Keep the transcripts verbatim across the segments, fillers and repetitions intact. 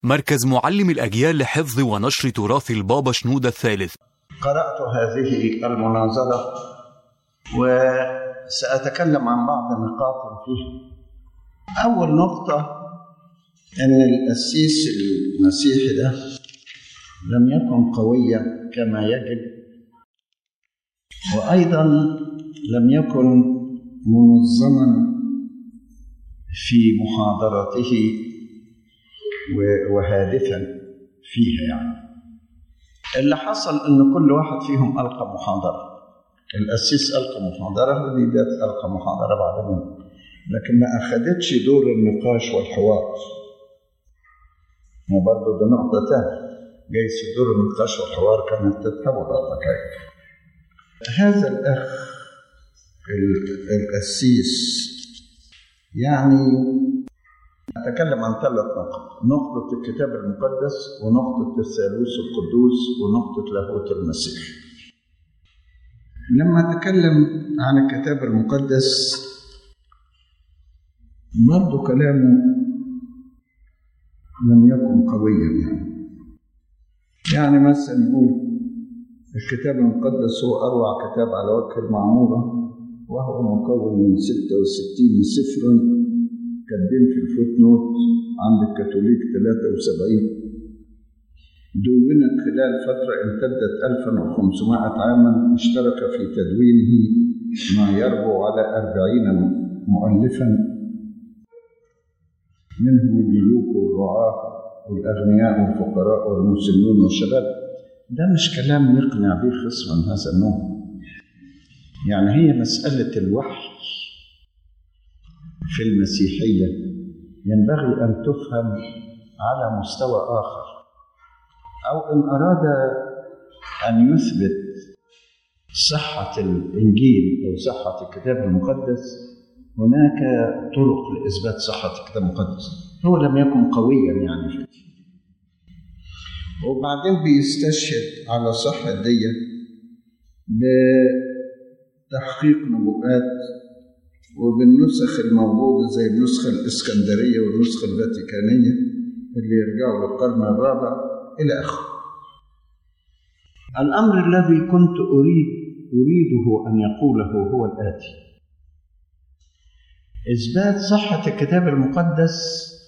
مركز معلم الأجيال لحفظ ونشر تراث البابا شنودة الثالث. قرأت هذه المناظرة وسأتكلم عن بعض النقاط فيها. أول نقطة أن القسيس المسيحي ده لم يكن قويا كما يجب، وأيضا لم يكن منظما في محاضرته وهادفا فيها. يعني اللي حصل ان كل واحد فيهم القى محاضره. القسيس القى محاضره وديدات القى محاضره بعد منه، لكن ما اخذتش دور النقاش والحوار. وبرضه ده نقطه ثانيه، جايز دور النقاش والحوار كانت تتحول الحكايه. هذا الاخ القسيس يعني أتكلم عن ثلاث نقط: نقطة الكتاب المقدس، ونقطة الثالوث القدوس، ونقطة لاهوت المسيح. لما أتكلم عن الكتاب المقدس برضو كلامه لم يكن قويا. يعني يعني مثلا نقول الكتاب المقدس هو أروع كتاب على وجه المعمورة، وهو مكون من ستة وستين سفرا كاتبين في الفوت نوت عند الكاثوليك ثلاثة وسبعين، دونت خلال فترة امتدت ألف وخمسمائة عاما، اشترك في تدوينه ما يربو على أربعين مؤلفا، منهم الملوك والرعاة والأغنياء والفقراء والمسنون والشباب. ده مش كلام يقنع به خصما هذا النوع. يعني هي مسألة الوحي في المسيحية ينبغي أن تفهم على مستوى آخر، أو إن أراد أن يثبت صحة الإنجيل أو صحة الكتاب المقدس هناك طرق لإثبات صحة الكتاب المقدس. هو لم يكن قويا يعني فيه، وبعدين بيستشهد على صحة دي بتحقيق نبوءات وبالنسخ الموجودة زي النسخة الإسكندرية والنسخة الفاتيكانية اللي يرجعوا للقرن الرابع إلى آخره. الأمر الذي كنت أريد أريده أن يقوله هو الآتي: إثبات صحة الكتاب المقدس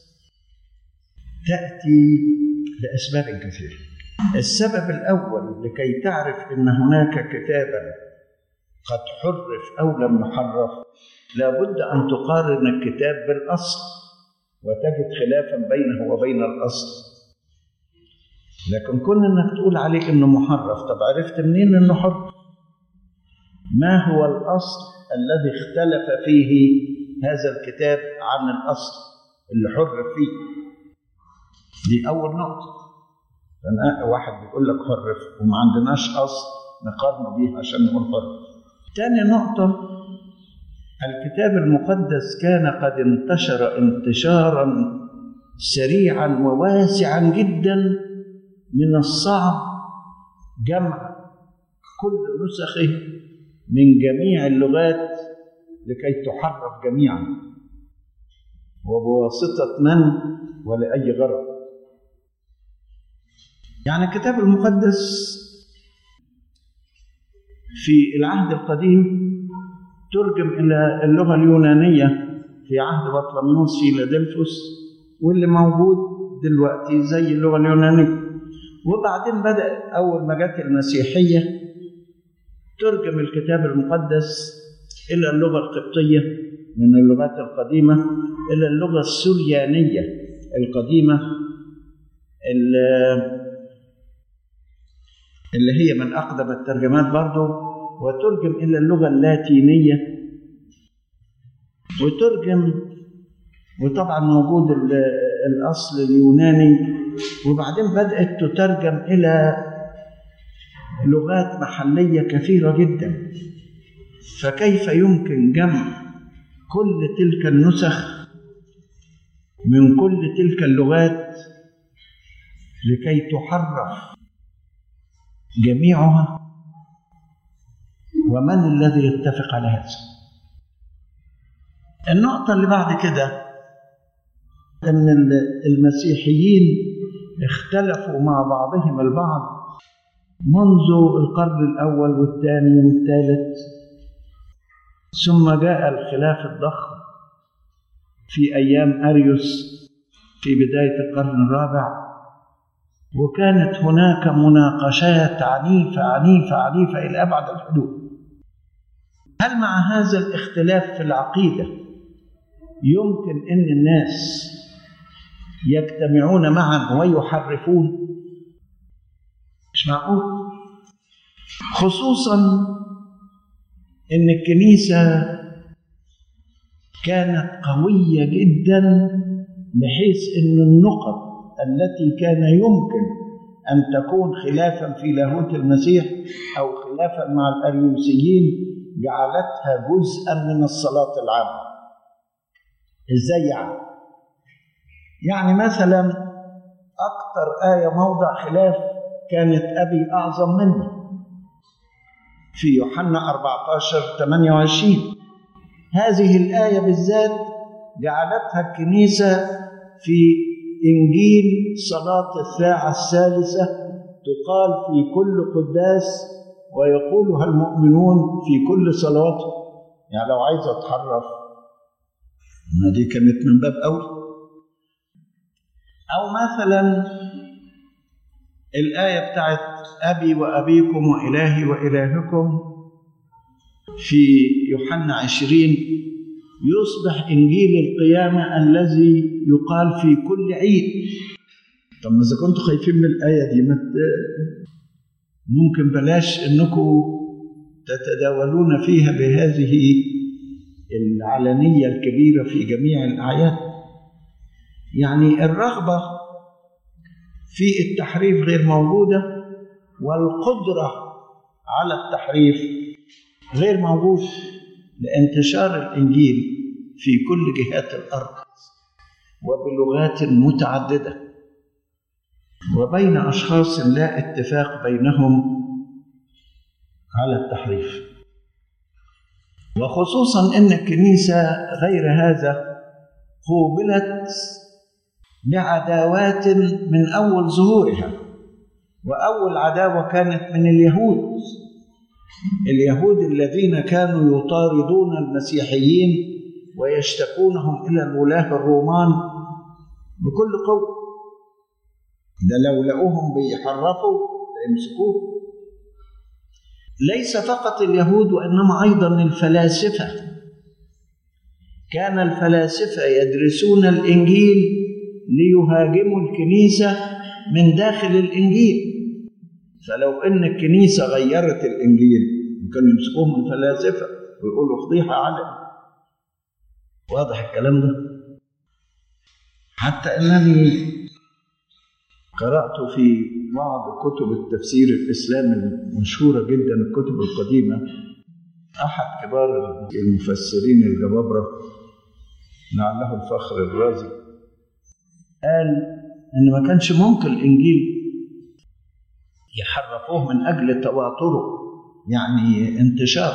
تأتي لأسباب كثيرة. السبب الأول لكي تعرف أن هناك كتابا قد حرف أو لم يحرف، لابد أن تقارن الكتاب بالأصل وتجد خلافا بينه وبين الأصل. لكن كون أنك تقول عليه أنه محرف، طب عرفت منين أنه حرف؟ ما هو الأصل الذي اختلف فيه هذا الكتاب عن الأصل اللي حرف فيه؟ دي أول نقطة. واحد بيقول لك حرف وما عندناش أصل نقارنه بيه عشان نقول حرف. تاني نقطة: الكتاب المقدس كان قد انتشر انتشارا سريعا وواسعا جدا، من الصعب جمع كل نسخه من جميع اللغات لكي تحرف جميعا، وبواسطة من ولأي غرض. يعني الكتاب المقدس في العهد القديم ترجم إلى اللغة اليونانية في عهد بطلميوس فيلادلفوس، واللي موجود دلوقتي زي اللغة اليونانية. وبعدين بدأ أول ما جت المسيحية ترجم الكتاب المقدس إلى اللغة القبطية من اللغات القديمة إلى اللغة السريانية القديمة اللي هي من أقدم الترجمات برضو، وترجم إلى اللغة اللاتينية، وترجم وطبعا موجود الأصل اليوناني، وبعدين بدأت تترجم إلى لغات محلية كثيرة جدا. فكيف يمكن جمع كل تلك النسخ من كل تلك اللغات لكي تحرف جميعها؟ ومن الذي يتفق على هذا؟ النقطة اللي بعد كده أن المسيحيين اختلفوا مع بعضهم البعض منذ القرن الأول والثاني والثالث، ثم جاء الخلاف الضخم في أيام أريوس في بداية القرن الرابع، وكانت هناك مناقشات عنيفة عنيفة عنيفة إلى أبعد الحدود. هل مع هذا الاختلاف في العقيدة يمكن أن الناس يجتمعون معا ويحرفون؟ مش معقول، خصوصا أن الكنيسة كانت قوية جدا بحيث أن النقط التي كان يمكن أن تكون خلافا في لاهوت المسيح أو خلافا مع الأريوسيين جعلتها جزءا من الصلاة العامة. إزاي يعني؟ يعني مثلا أكثر آية موضع خلاف كانت أبي أعظم مني في يوحنا أربعة عشر ثمانية وعشرين. هذه الآية بالذات جعلتها الكنيسة في إنجيل صلاة الساعة الثالثة، تقال في كل قداس ويقولها المؤمنون في كل صلواتهم. يعني لو عايز أتحرف ما دي كانت من باب أول. أو مثلا الآية بتاعت أبي وأبيكم وإلهي وإلهكم في يوحنا عشرين، يصبح إنجيل القيامة الذي يقال في كل عيد. طب ما إذا كنتوا خايفين من الآية دي ممكن بلاش إنكم تتداولون فيها بهذه العلنية الكبيرة في جميع الأعياد. يعني الرغبة في التحريف غير موجودة، والقدرة على التحريف غير موجودة، لانتشار الإنجيل في كل جهات الأرض وبلغات متعددة، وبين أشخاص لا اتفاق بينهم على التحريف. وخصوصا أن الكنيسة غير هذا قوبلت بعداوات من أول ظهورها، وأول عداوة كانت من اليهود اليهود الذين كانوا يطاردون المسيحيين ويشتكونهم إلى الولاة الرومان بكل قوة. ده لو لقوهم بيحرفوا يمسكوه. ليس فقط اليهود وإنما أيضا الفلاسفة. كان الفلاسفة يدرسون الإنجيل ليهاجموا الكنيسة من داخل الإنجيل. فلو إن الكنيسة غيرت الإنجيل كانوا يمسكوهم الفلاسفة ويقولوا فضيحة علم. واضح الكلام ده؟ حتى أنني قرأت في بعض كتب التفسير الإسلامي المشهورة جدا، الكتب القديمة، أحد كبار المفسرين الجبابرة لعله الفخر الرازي قال إن ما كانش ممكن الإنجيل يحرفوه من أجل تواتره، يعني انتشار.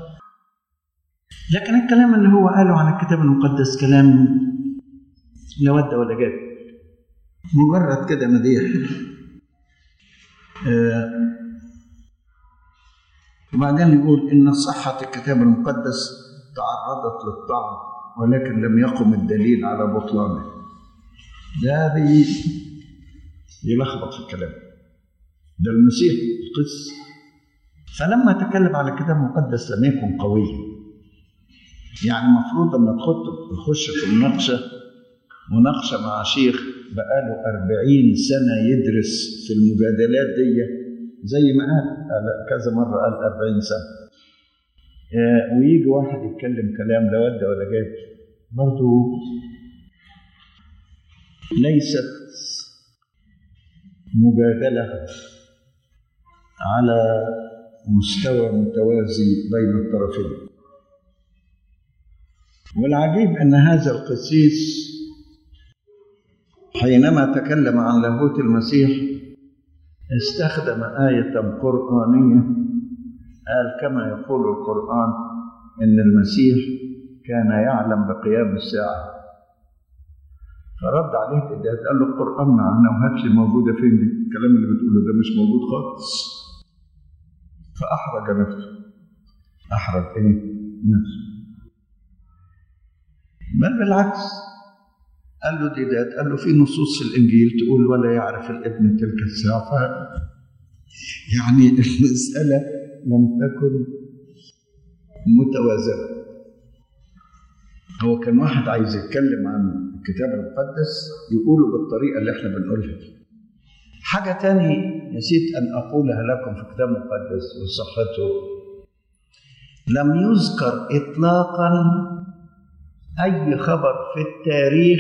لكن الكلام اللي هو قاله عن الكتاب المقدس كلام لا ود ولا جاب، مجرد كده مديح. آه وبعدين يقول إن صحة الكتاب المقدس تعرضت للطعن ولكن لم يقم الدليل على بطلانه. ده بيلخبط في الكلام. ده المسيح القدس. فلما تكلم على الكتاب المقدس لم يكن قويا. يعني المفروض لما تخش في المناقشة مناقشة مع شيخ بقاله أربعين سنة يدرس في المجادلات دي، زي ما قال كذا مرة قال أربعين سنة، ويجي واحد يتكلم كلام لا ود ولا جاب، برضو ليست مجادلة على مستوى متوازي بين الطرفين. والعجيب أن هذا القسيس حينما تكلم عن لاهوت المسيح استخدم آية قرآنية، قال كما يقول القرآن إن المسيح كان يعلم بقيام الساعة. فرد عليه الإداد قال له القرآن معنا وهات لي موجودة فين دي؟ الكلام اللي بتقوله ده مش موجود خالص. فأحرج نفسه. أحرج إيه؟ نفسه. بل بالعكس قال له ديدات، قال له في نصوص في الإنجيل تقول ولا يعرف الابن تلك الساعة. يعني المسألة لم تكن متوازنة. هو كان واحد عايز يتكلم عن الكتاب المقدس يقوله بالطريقة اللي احنا بنقولها. حاجة تاني نسيت أن أقولها لكم في الكتاب المقدس وصحته، لم يذكر إطلاقا أي خبر في التاريخ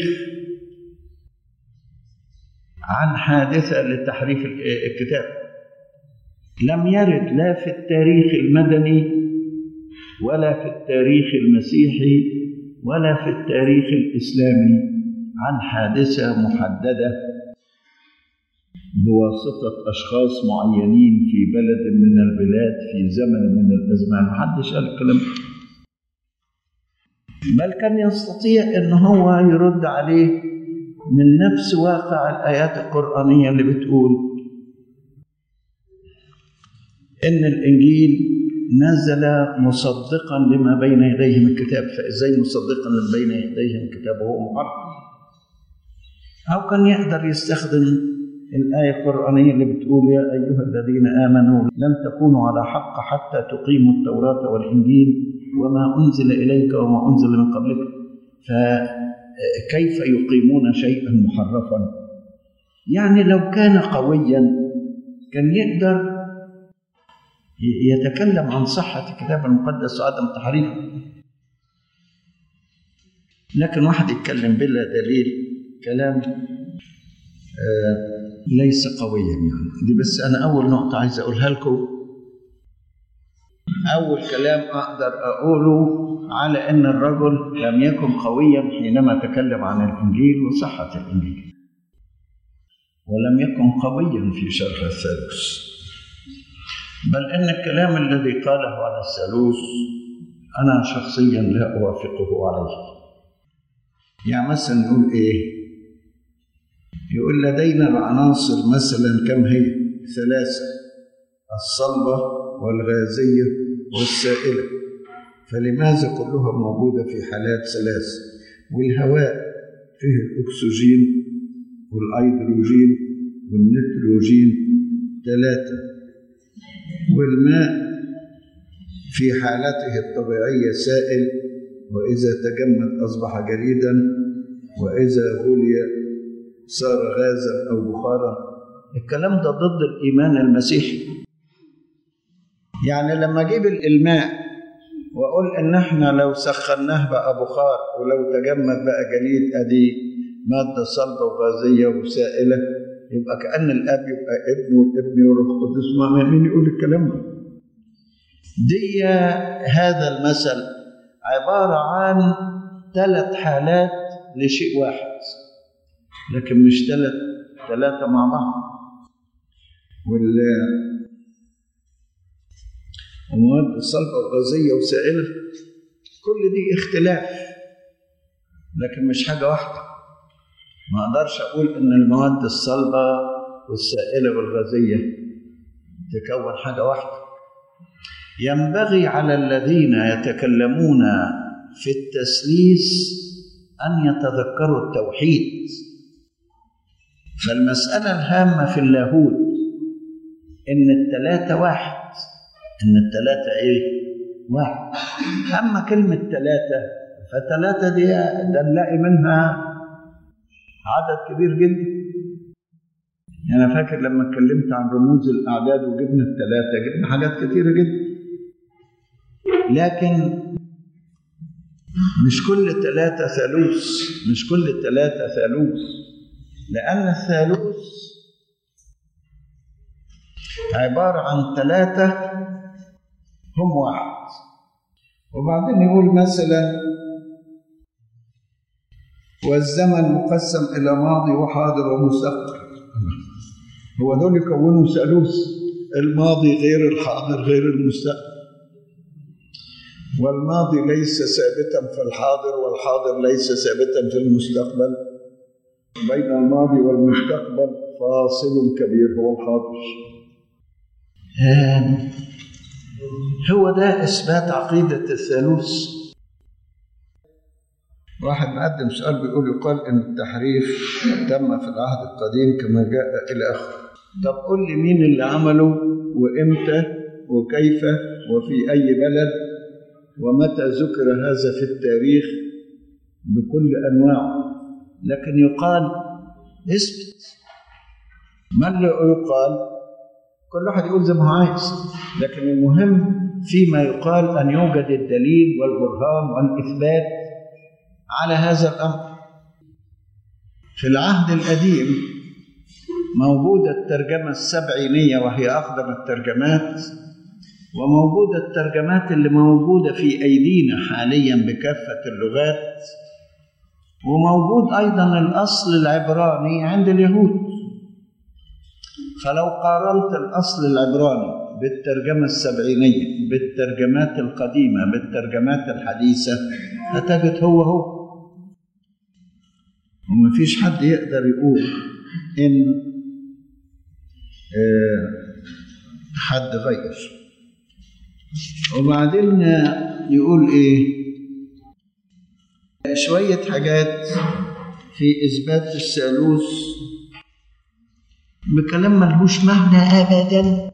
عن حادثة لتحريف الكتاب. لم يرد لا في التاريخ المدني ولا في التاريخ المسيحي ولا في التاريخ الإسلامي عن حادثة محددة بواسطة أشخاص معينين في بلد من البلاد في زمن من الأزمان. محدش قال الكلام، بل كان يستطيع أن هو يرد عليه من نفس واقع الآيات القرآنية اللي بتقول إن الإنجيل نزل مصدقا لما بين يديه من الكتاب. فإزاي مصدقا لما بين يديه من الكتاب وهو محرف؟ أو كان يقدر يستخدم الآية القرآنية اللي بتقول يا أيها الذين آمنوا لن تكونوا على حق حتى تقيموا التوراة والإنجيل وما أنزل إليك وما أنزل من قبلك، فكيف يقيمون شيئا محرفا؟ يعني لو كان قويا كان يقدر يتكلم عن صحة الكتاب المقدس وعدم تحريفه. لكن واحد يتكلم بلا دليل كلام آه ليس قويا. يعني دي بس أنا أول نقطة عايز أقولها لكم. أول كلام أقدر أقوله على أن الرجل لم يكن قويا حينما تكلم عن الإنجيل وصحة الإنجيل، ولم يكن قويا في شرح الثالوث، بل إن الكلام الذي قاله عن الثالوث أنا شخصيا لا أوافقه عليه. يعني مثلا نقول إيه؟ يقول لدينا العناصر مثلا كم هي؟ ثلاثة: الصلبة والغازية والسائلة. فلماذا كلها موجودة في حالات ثلاث؟ والهواء فيه الأكسجين والأيدروجين والنيتروجين ثلاثة، والماء في حالته الطبيعية سائل، وإذا تجمد أصبح جليدا، وإذا غلي صار غازا أو بخارا. الكلام ده ضد الإيمان المسيحي. يعني لما أجيب الماء وأقول إن إحنا لو سخناه بقى بخار ولو تجمد بقى جليد، أدي مادة صلبة وغازية وسائلة، يبقى كأن الأب يبقى ابن والابن والروح القدس. مين يقول الكلام ده؟ دي هذا المثل عبارة عن ثلاث حالات لشيء واحد، لكن مش ثلاث ثلاثة مع بعض. والمواد الصلبة والغازية وسائلة كل دي اختلاف، لكن مش حاجة واحدة. ما أقدرش أقول إن المواد الصلبة والسائلة والغازية تكون حاجة واحدة. ينبغي على الذين يتكلمون في التثليث أن يتذكروا التوحيد. فالمسألة الهامة في اللاهوت إن الثلاثة واحد، إن الثلاثة إيه؟ واحد. أما كلمة ثلاثة فالثلاثة دي ده نلاقي منها عدد كبير جدا. يعني أنا فاكر لما اتكلمت عن رموز الأعداد وجبنا الثلاثة جبنا حاجات كتيرة جدا، لكن مش كل ثلاثة ثالوث، مش كل ثلاثة ثالوث، لأن الثالوث عبارة عن ثلاثة هم واحد. وبعدين يقول مثلا والزمن مقسم إلى ماضي وحاضر ومستقبل. هو دول يكونوا ثالوث، الماضي غير الحاضر غير المستقبل، والماضي ليس ثابتا في الحاضر والحاضر ليس ثابتا في المستقبل، بين الماضي والمستقبل فاصل كبير هو الحاضر. هو ده إثبات عقيدة الثالوث. واحد مقدم سؤال بيقول يقال إن التحريف تم في العهد القديم كما جاء إلى آخره. طب قل لي مين اللي عمله وإمتى وكيف وفي أي بلد ومتى ذكر هذا في التاريخ بكل أنواعه. لكن يقال اثبت. ما اللي يقال؟ كل واحد يقول زي ما هو عايز، لكن المهم فيما يقال أن يوجد الدليل والبرهان والإثبات على هذا الأمر. في العهد القديم موجودة الترجمة السبعينية وهي أقدم الترجمات، وموجودة الترجمات اللي موجودة في أيدينا حاليا بكافة اللغات، وموجود أيضا الأصل العبراني عند اليهود. فلو قارنت الأصل العبراني بالترجمة السبعينية بالترجمات القديمة بالترجمات الحديثة هتجد هو هو، ومفيش حد يقدر يقول إن حد غير. وبعدين يقول إيه شوية حاجات في إثبات الثالوث بكلام ملهوش معنى أبدا.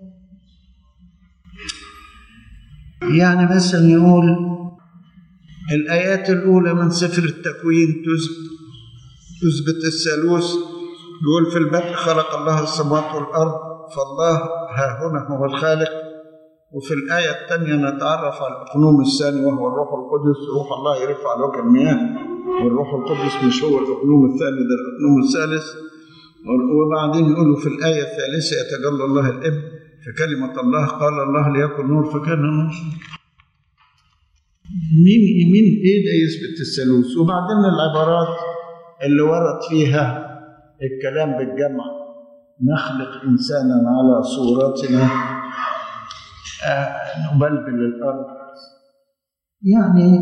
يعني مثلا يقول الآيات الأولى من سفر التكوين تثبت الثالوث. يقول في البدء خلق الله السماوات والأرض، فالله ها هنا هو الخالق. وفي الآية الثانية نتعرف على الأقنوم الثاني وهو الروح القدس. روح الله يرفع على وجه المياه، والروح القدس مش هو الأقنوم الثاني، ده الأقنوم الثالث. وبعدين يقولوا في الآية الثالثة يتجلى الله الابن في كلمة الله قال الله ليكن نور فكان نور. مين مين ايه ده يثبت الثالوث؟ وبعدين العبارات اللي ورد فيها الكلام بالجمع نخلق إنسانا على صورتنا آه نبلبل الأرض. يعني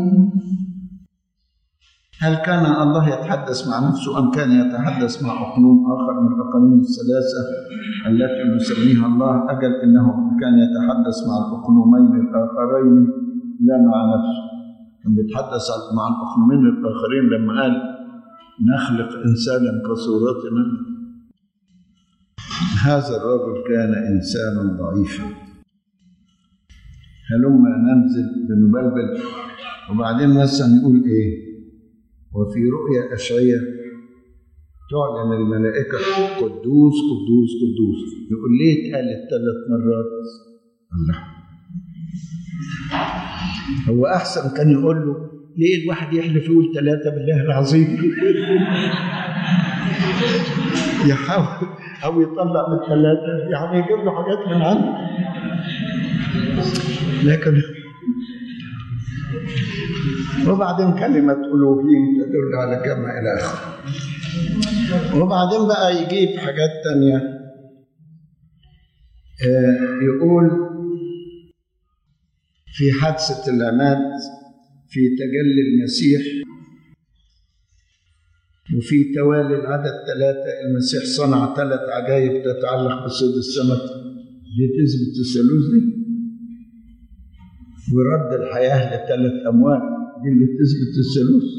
هل كان الله يتحدث مع نفسه أم كان يتحدث مع أقنوم آخر من الأقانيم الثلاثة التي نسميها الله؟ أجل إنه كان يتحدث مع الأقنومين الآخرين لا مع نفسه. كان بيتحدث مع الأقنومين الآخرين لما قال نخلق إنسانا كصورتنا. هذا الرجل كان إنسانا ضعيفا. هلما ننزل بنبلبل. وبعدين مثلا يقول إيه وفي رؤيا أشعياء تعلن الملائكة قدوس قدوس قدوس. يقول ليه اتقالت ثلاث مرات؟ الله، هو أحسن كان يقول له ليه الواحد يحلف يقول ثلاثة بالله العظيم يحاول أو يطلع من ثلاثة، يعني يجيب له حاجات من عنده. لكن وبعدين كلمة ألوهيم تدل على الجمع إلى آخره. وبعدين بقى يجيب حاجات تانية. آه يقول في حادثة العماد في تجلي المسيح وفي توالي العدد ثلاثة المسيح صنع ثلاث عجائب تتعلق بصيد السمك. دي تثبت الثالوث دي. ورد الحياة لثلاث أموال دي اللي تثبت الثالوث.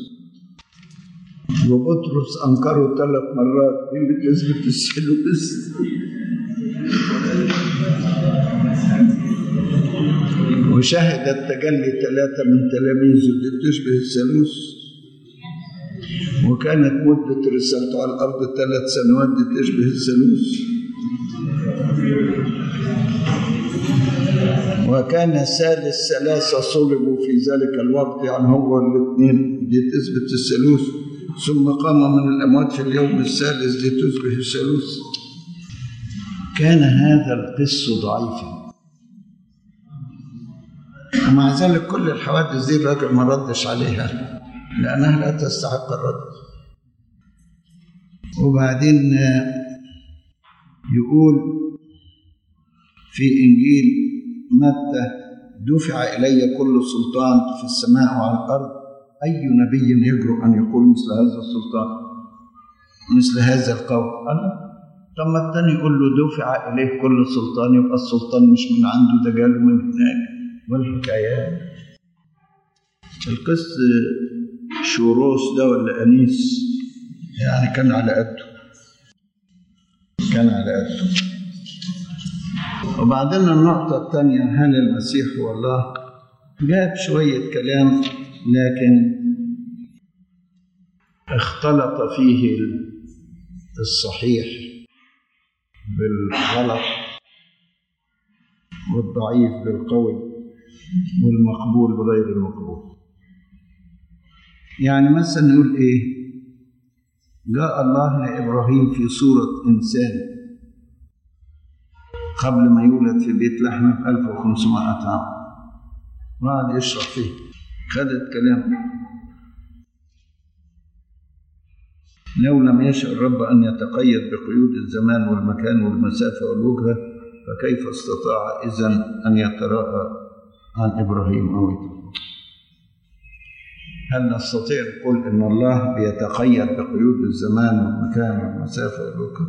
وبطرس أنكره ثلاث مرات دي اللي تثبت الثالوث. وشهد التجلي ثلاثة من تلاميذه دي تشبه الثالوث. وكانت مدة رسالته على الأرض ثلاث سنوات دي تشبه الثالوث. وكان ثالث ثلاثة صلبوا في ذلك الوقت، يعني هو الاثنين دي تثبت الثالوث. ثم قام من الأموات في اليوم الثالث دي تشبه الثالوث. كان هذا القس ضعيفا، ومع ذلك كل الحوادث دي الراجل ما ردش عليها لأنها لا تستحق الرد. وبعدين يقول في إنجيل متى دفع إلي كل سلطان في السماء وعلى الأرض، أي نبي يجرؤ أن يقول مثل هذا السلطان؟ مثل هذا القول. أنا طب ما التاني يقول له دفع إليه كل سلطان، يبقى السلطان مش من عنده، ده جاله من هناك. والحكايات القس شوروس ده ولا أنيس يعني كان على قده، كان على قده. وبعدين النقطة الثانية، هل المسيح هو الله؟ جاب شوية كلام لكن اختلط فيه الصحيح بالغلط والضعيف بالقوي والمقبول بغير المقبول. يعني مثلا نقول ايه؟ جاء الله لإبراهيم في صورة إنسان قبل ما يولد في بيت لحم ب ألف وخمسمائة عام، وقعد يشرح فيه، خدت كلام. لو لم يشاء الرب أن يتقيد بقيود الزمان والمكان والمسافة والوجهة، فكيف استطاع إذن أن يتراءى عن إبراهيم أو يتراءى؟ هل نستطيع نقول إن الله بيتقيد بقيود الزمان والمكان والمسافة والوجهة؟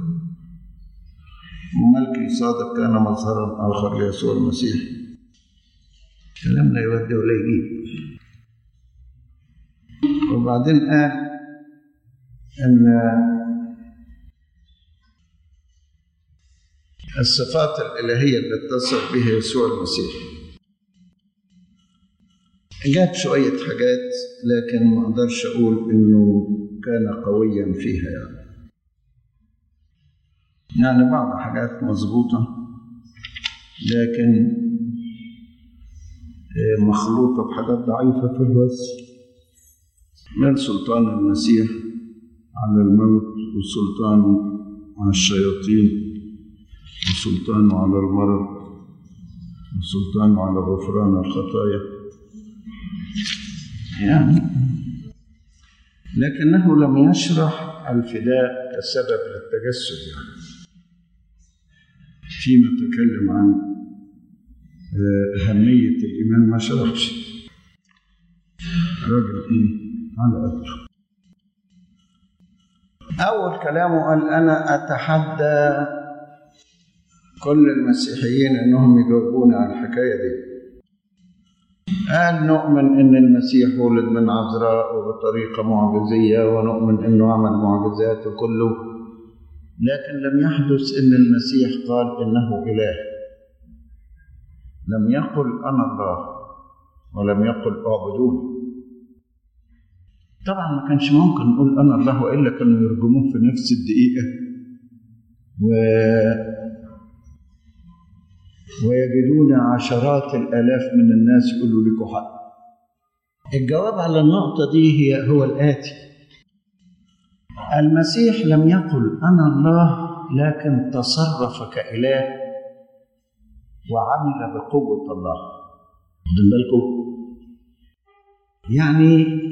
وملكي صادق كان مظهرا آخر ليسوع المسيح. كلام لا يودي ولا يجيب. وبعدين قال أن الصفات الإلهية اللي اتصف بها يسوع المسيح، جاب شوية حاجات لكن ما أقدرش أقول إنه كان قويا فيها. يعني يعني بعض حاجات مظبوطة لكن مخلوطة بحاجات ضعيفة في الوصف، من سلطان المسيح على الموت، وسلطانه على الشياطين، وسلطانه على المرض، وسلطانه على غفران الخطايا. يعني لكنه لم يشرح الفداء كسبب للتجسد. يعني فيما تكلم عن أهمية الإيمان ما شرحش. راجل إيه على قدره. أول كلامه قال أنا أتحدى كل المسيحيين أنهم يجاوبون على الحكاية دي. قال نؤمن أن المسيح ولد من عذراء وبطريقة معجزية، ونؤمن أنه عمل معجزات وكله، لكن لم يحدث أن المسيح قال إنه إله. لم يقل أنا الله، ولم يقل اعبدوني. طبعا ما كانش ممكن نقول أنا الله، وإلا كانوا يرجموه في نفس الدقيقة و... ويجدون عشرات الآلاف من الناس يقولوا لكم حق. الجواب على النقطة دي هي هو الآتي: المسيح لم يقل أنا الله، لكن تصرف كإله وعمل بقوة الله. خدوا بالكم، يعني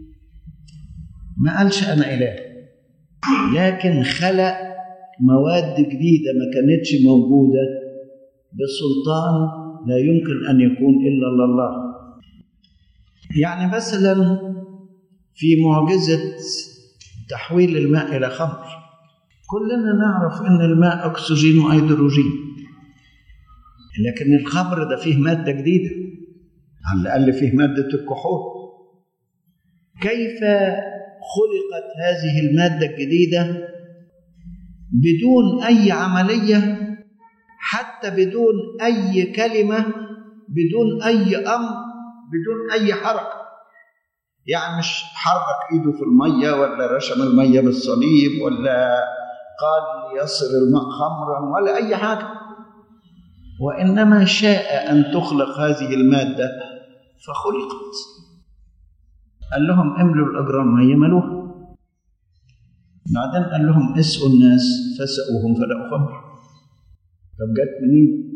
ما قالش أنا إله، لكن خلق مواد جديدة ما كانتش موجودة بسلطان لا يمكن أن يكون إلا لله. يعني مثلا في معجزة تحويل الماء إلى خمر، كلنا نعرف أن الماء أكسجين وهيدروجين، لكن الخمر ده فيه مادة جديدة، على الأقل فيه مادة الكحول. كيف خلقت هذه المادة الجديدة بدون أي عملية، حتى بدون أي كلمة، بدون أي أمر، بدون أي حركة؟ يعني مش حرك إيده في المية، ولا رشم المية بالصليب، ولا قال ليصر الماء خمرا، ولا أي حاجة، وإنما شاء أن تخلق هذه المادة فخلقت. قال لهم املوا الأجرام، هي ملوها. بعدين قال لهم اسقوا الناس، فسقوهم فلقوا خمر. طب جت منين؟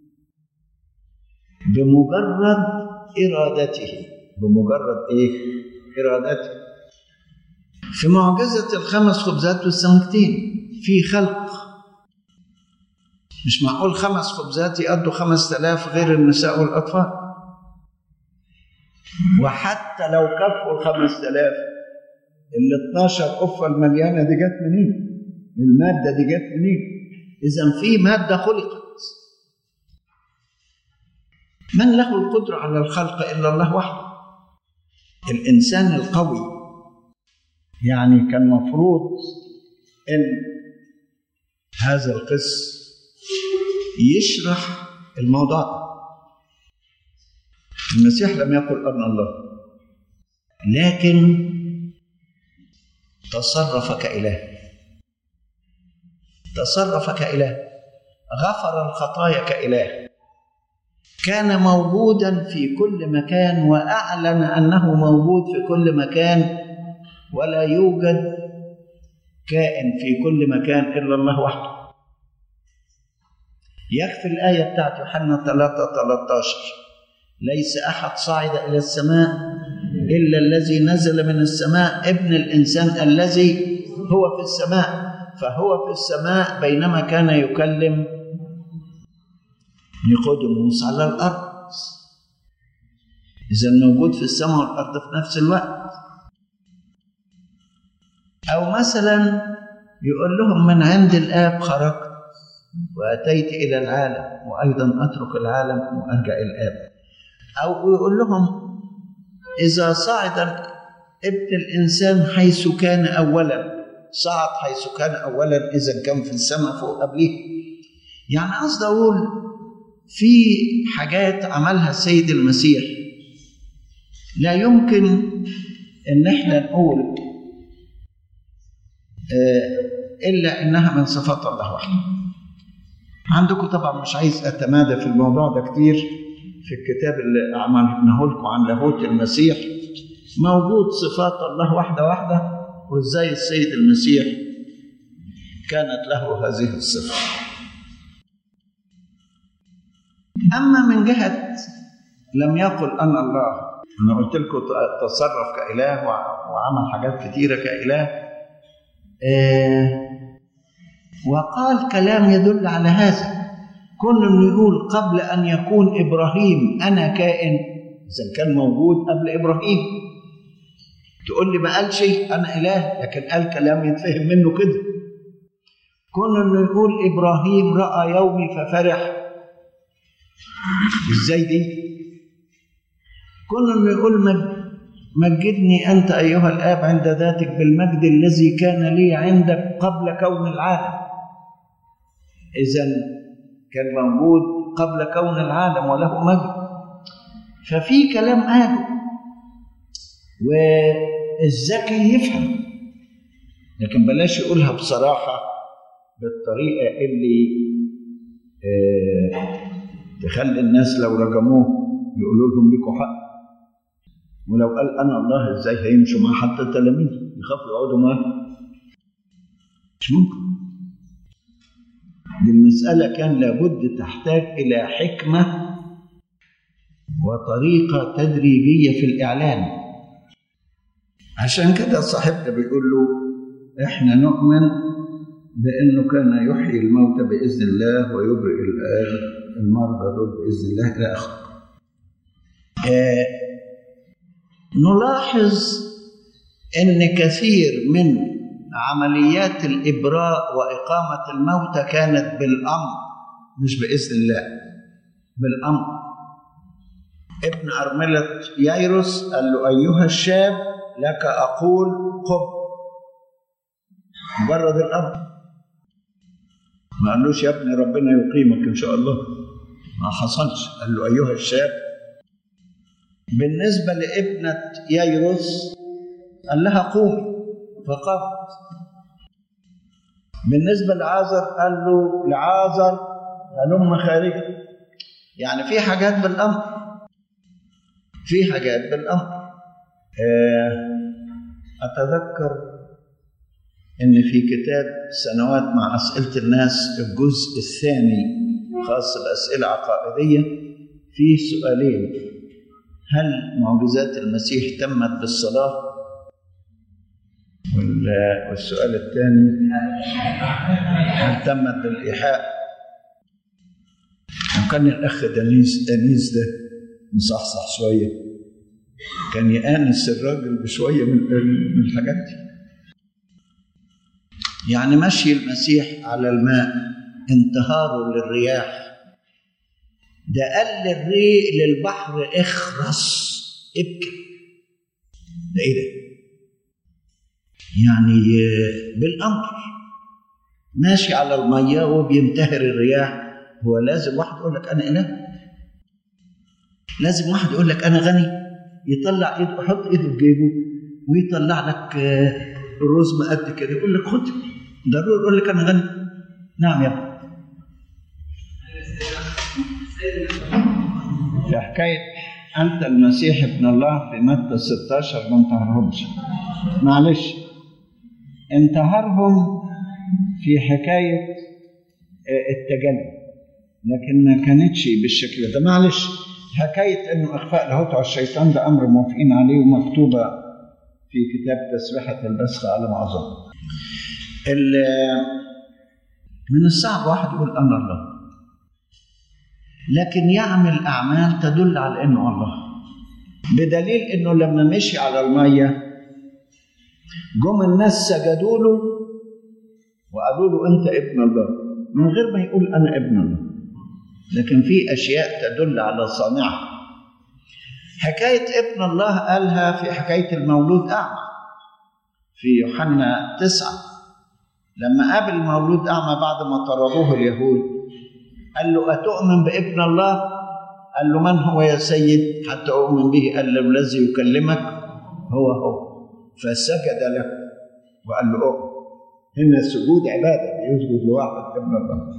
بمجرد إرادته. بمجرد إيه؟ إرادته. في معجزة الخمس خبزات والسمكتين في خلق. مش معقول خمس خبزات يقضوا خمس آلاف غير النساء والأطفال. وحتى لو كفوا الخمس آلاف ال اتناشر قفة المليانة دي جت منين؟ المادة دي جت منين؟ إذا في مادة خلقت. من له القدرة على الخلق إلا الله وحده. الإنسان القوي يعني كان مفروض إن هذا القس يشرح الموضوع. المسيح لم يقل أنا الله، لكن تصرف كإله، تصرف كإله، غفر الخطايا كإله، كان موجودا في كل مكان وأعلن أنه موجود في كل مكان، ولا يوجد كائن في كل مكان إلا الله وحده. يكفي الآية بتاعت يوحنا ثلاثة ثلاثة عشر: ليس أحد صعد إلى السماء إلا الذي نزل من السماء، ابن الإنسان الذي هو في السماء. فهو في السماء بينما كان يكلم نيقوديموس على الأرض. إذا موجود في السماء والأرض في نفس الوقت. أو مثلا يقول لهم من عند الآب خرجت وأتيت إلى العالم، وأيضا أترك العالم وأرجع إلى الآب. أو يقول لهم إذا صعد ابن الإنسان حيث كان أولا، صعد حيث كان أولا إذا كان في السماء فوق قبله. يعني قصد أقول في حاجات عملها السيد المسيح لا يمكن إن احنا نقول إلا إنها من صفات الله وحده. عندكم طبعا مش عايز أتمادى في الموضوع ده كتير، في الكتاب اللي عملناه لكم عن لاهوت المسيح موجود صفات الله واحدة واحدة، وإزاي السيد المسيح كانت له هذه الصفة. أما من جهة لم يقل أنا الله، أنا قلت لكم تصرف كإله وعمل حاجات كتيرة كإله، آه وقال كلام يدل على هذا. كون إنه يقول قبل أن يكون إبراهيم أنا كائن، إذا كان موجود قبل إبراهيم. تقول لي ما قال شيء أنا إله، لكن قال كلام يتفهم منه كده. كون إنه يقول إبراهيم رأى يومي ففرح، إزاي دي؟ كون إنه يقول مجدني أنت أيها الآب عند ذاتك بالمجد الذي كان لي عندك قبل كون العالم. إذن كان موجود قبل كون العالم وله مجد. ففي كلام قاله والذكي يفهم، لكن بلاش يقولها بصراحة بالطريقة اللي اه تخلي الناس لو رجموه يقولوا لهم لكم حق. ولو قال أنا الله إزاي هيمشوا معاه حتى التلاميذ يخافوا يقعدوا معاه؟ مش ممكن. دي المسألة كان لابد تحتاج إلى حكمة وطريقة تدريجية في الإعلان. عشان كده صاحبنا بيقول له إحنا نؤمن بأنه كان يحيي الموتى بإذن الله ويبرئ المرضى دول بإذن الله إلى آخره. آه نلاحظ أن كثير من عمليات الإبراء وإقامة الموتى كانت بالأمر مش بإذن الله، بالأمر. ابن أرملة يايروس قال له أيها الشاب لك أقول قم، مجرد الأمر. ما قالوش يا ابني ربنا يقيمك إن شاء الله، ما حصلش. قال له أيها الشاب. بالنسبة لابنة يايروس قال لها قومي فقامت. بالنسبة لعازر قال له لعازر هلم خارجا. يعني في حاجات بالأمر، في حاجات بالأمر. أتذكر إن في كتاب سنوات مع أسئلة الناس الجزء الثاني خاص بالأسئلة العقائدية فيه سؤالين: هل معجزات المسيح تمت بالصلاة؟ والسؤال الثاني هل تمت بالإيحاء؟ وكان الأخ دانيس دانيس ده مصحصح شوية، كان يآنس الراجل بشوية من الحاجات دي. يعني مشي المسيح على الماء انتهاره للرياح، ده قال للريق للبحر اخرس ابكي. ده ايه ده؟ يعني بالامر ماشي على الميه وبينتهر الرياح. هو لازم واحد يقول لك انا اله؟ لازم واحد يقول لك انا غني؟ يطلع ايده، يحط ايده في جيبه ويطلع لك الرز قد كده يقول لك خد، ضروري يقول لك انا غني؟ نعم يا ابني. في حكايه انت المسيح ابن الله في متى ستة عشر ما انتهرهمش، معلش انتهرهم في حكايه التجلي، لكن ما كانتش بالشكل ده. معلش حكايه انه اخفاء لاهوت على الشيطان ده امر موافقين عليه ومكتوبه في كتاب تسبيحه البسخ على ما اظن. من الصعب واحد يقول انا الله، لكن يعمل اعمال تدل على انه الله، بدليل انه لما مشي على الميه جم الناس سجدوا له وقالوا له انت ابن الله من غير ما يقول انا ابن الله، لكن في اشياء تدل على صانعها. حكايه ابن الله قالها في حكايه المولود اعمى في يوحنا تسعة، لما قابل المولود اعمى بعد ما طردوه اليهود قال له أتؤمن بابن الله؟ قال له من هو يا سيد حتى أؤمن به؟ قال له الذي يكلمك هو هو، فسجد له وقال له أؤمن. هنا سجود عبادة، يسجد لواحد ابن الله.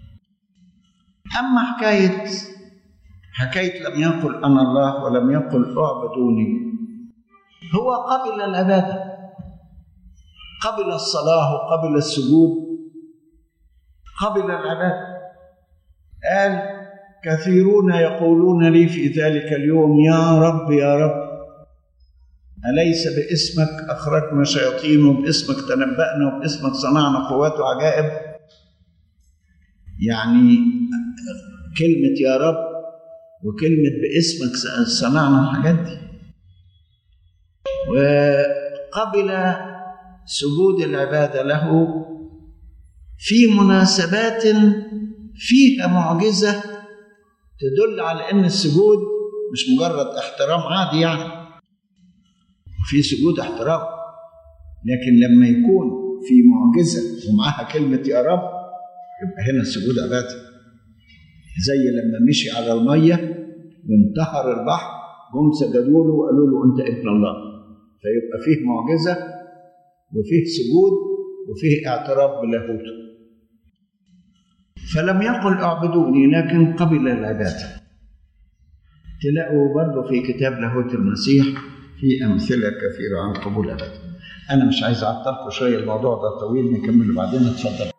أما حكاية حكاية لم يقل أنا الله ولم يقل اعبدوني، هو قبل العبادة، قبل الصلاة وقبل السجود، قبل العبادة. قال كثيرون يقولون لي في ذلك اليوم يا رب يا رب أليس باسمك أخرجنا شياطين وباسمك تنبأنا وباسمك صنعنا قوات وعجائب؟ يعني كلمة يا رب وكلمة باسمك صنعنا الحاجات دي. وقبل سجود العبادة له في مناسبات فيها معجزة تدل على أن السجود مش مجرد احترام عادي يعني، في سجود احترام، لكن لما يكون في معجزة ومعها كلمة يا رب يبقى هنا السجود عبادة. زي لما مشي على المية وانتهر البحر هم سجدوا له وقالوا له أنت ابن الله، فيبقى فيه معجزة وفيه سجود وفيه اعتراف بلاهوته. فلم يقل اعبدوني لكن قبل العبادة. تلاقوا برضو في كتاب لاهوت المسيح في أمثلة كثيرة عن قبول العبادة. أنا مش عايز أعطلكم شوية، الموضوع ده طويل نكمله بعدين. اتفضل.